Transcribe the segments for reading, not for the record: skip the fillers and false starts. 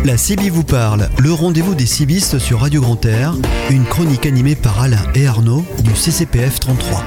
La CIBI vous parle, le rendez-vous des cibistes sur Radio Grand Air, une chronique animée par Alain et Arnaud du CCPF 33.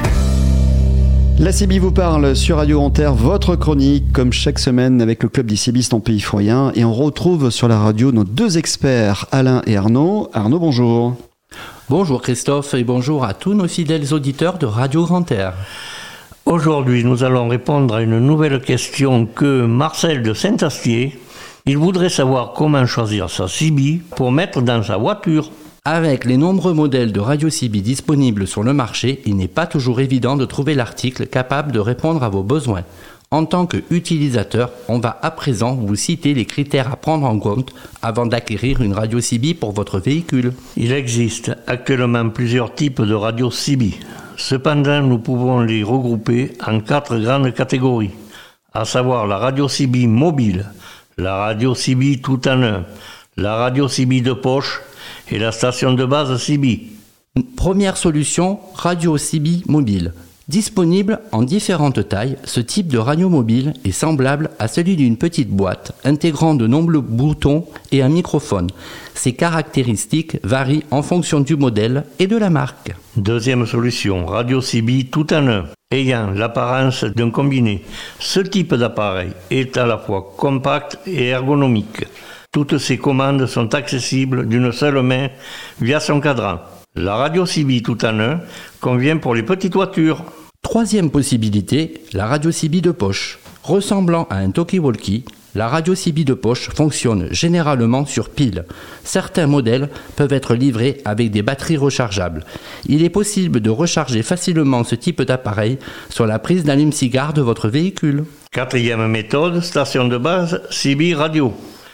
La CIBI vous parle sur Radio Grand Air, votre chronique, comme chaque semaine avec le club des cibistes en Pays Froyen. Et on retrouve sur la radio nos deux experts, Alain et Arnaud. Arnaud, bonjour. Bonjour Christophe et bonjour à tous nos fidèles auditeurs de Radio Grand Air. Aujourd'hui, nous allons répondre à une nouvelle question que Marcel de Saint-Astier. Il voudrait savoir comment choisir sa CIBI pour mettre dans sa voiture. Avec les nombreux modèles de radio CIBI disponibles sur le marché, il n'est pas toujours évident de trouver l'article capable de répondre à vos besoins. En tant qu'utilisateur, on va à présent vous citer les critères à prendre en compte avant d'acquérir une radio CIBI pour votre véhicule. Il existe actuellement plusieurs types de radios CIBI. Cependant, nous pouvons les regrouper en 4 grandes catégories, à savoir la radio CIBI mobile, la radio CIBI tout en un, la radio CIBI de poche et la station de base CIBI. Première solution, radio CIBI mobile. Disponible en différentes tailles, ce type de radio mobile est semblable à celui d'une petite boîte, intégrant de nombreux boutons et un microphone. Ses caractéristiques varient en fonction du modèle et de la marque. Deuxième solution, radio CIBI tout en un, ayant l'apparence d'un combiné. Ce type d'appareil est à la fois compact et ergonomique. Toutes ces commandes sont accessibles d'une seule main via son cadran. La radio CIBI tout en un convient pour les petites voitures. Troisième possibilité, la radio CIBI de poche. Ressemblant à un talkie-walkie, la radio CIBI de poche fonctionne généralement sur pile. Certains modèles peuvent être livrés avec des batteries rechargeables. Il est possible de recharger facilement ce type d'appareil sur la prise d'allume-cigare de votre véhicule. Quatrième méthode, station de base CIBI radio.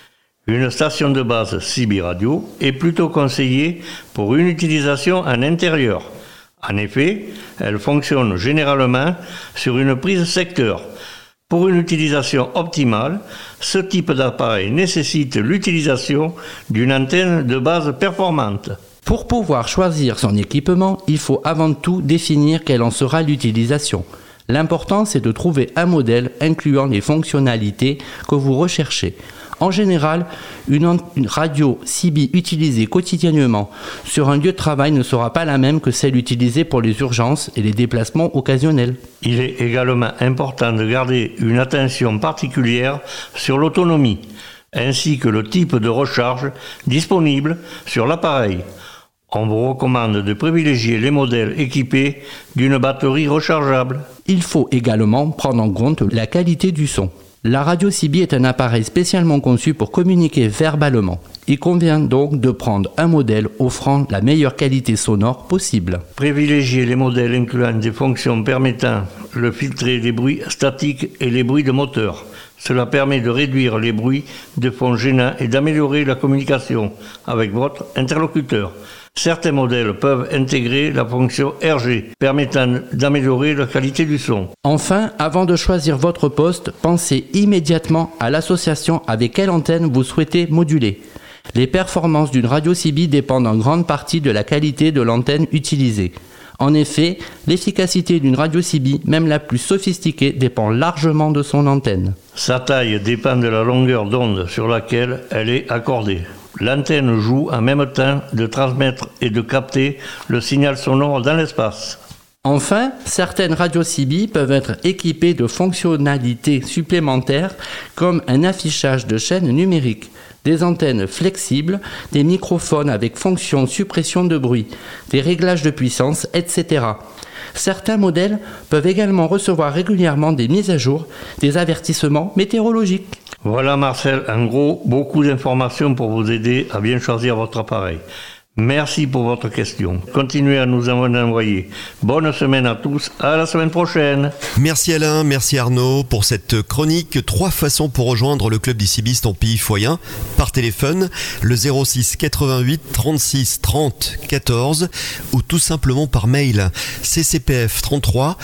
Une station de base CIBI radio est plutôt conseillée pour une utilisation en intérieur. En effet, elle fonctionne généralement sur une prise secteur. Pour une utilisation optimale, ce type d'appareil nécessite l'utilisation d'une antenne de base performante. Pour pouvoir choisir son équipement, il faut avant tout définir quelle en sera l'utilisation. L'important, c'est de trouver un modèle incluant les fonctionnalités que vous recherchez. En général, une radio CIBI utilisée quotidiennement sur un lieu de travail ne sera pas la même que celle utilisée pour les urgences et les déplacements occasionnels. Il est également important de garder une attention particulière sur l'autonomie, ainsi que le type de recharge disponible sur l'appareil. On vous recommande de privilégier les modèles équipés d'une batterie rechargeable. Il faut également prendre en compte la qualité du son. La radio CIBI est un appareil spécialement conçu pour communiquer verbalement. Il convient donc de prendre un modèle offrant la meilleure qualité sonore possible. Privilégiez les modèles incluant des fonctions permettant de filtrer les bruits statiques et les bruits de moteur. Cela permet de réduire les bruits de fond gênants et d'améliorer la communication avec votre interlocuteur. Certains modèles peuvent intégrer la fonction RG, permettant d'améliorer la qualité du son. Enfin, avant de choisir votre poste, pensez immédiatement à l'association avec quelle antenne vous souhaitez moduler. Les performances d'une radio CIBI dépendent en grande partie de la qualité de l'antenne utilisée. En effet, l'efficacité d'une radio CIBI, même la plus sophistiquée, dépend largement de son antenne. Sa taille dépend de la longueur d'onde sur laquelle elle est accordée. L'antenne joue en même temps de transmettre et de capter le signal sonore dans l'espace. Enfin, certaines radios CIBI peuvent être équipées de fonctionnalités supplémentaires comme un affichage de chaîne numérique, des antennes flexibles, des microphones avec fonction suppression de bruit, des réglages de puissance, etc. Certains modèles peuvent également recevoir régulièrement des mises à jour, des avertissements météorologiques. Voilà Marcel, en gros, beaucoup d'informations pour vous aider à bien choisir votre appareil. Merci pour votre question. Continuez à nous en envoyer. Bonne semaine à tous. À la semaine prochaine. Merci Alain, merci Arnaud pour cette chronique. 3 façons pour rejoindre le club des cibistes en Pays Froyen. Par téléphone, le 06 88 36 30 14 ou tout simplement par mail ccpf 33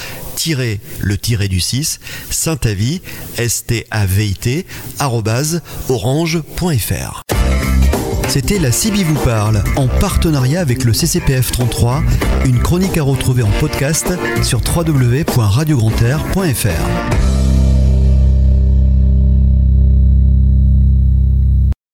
le tiré du 6 Saint-Avit stavit @orange.fr. C'était la CIBI vous parle, en partenariat avec le CCPF 33, une chronique à retrouver en podcast sur www.radiogrand'air.fr.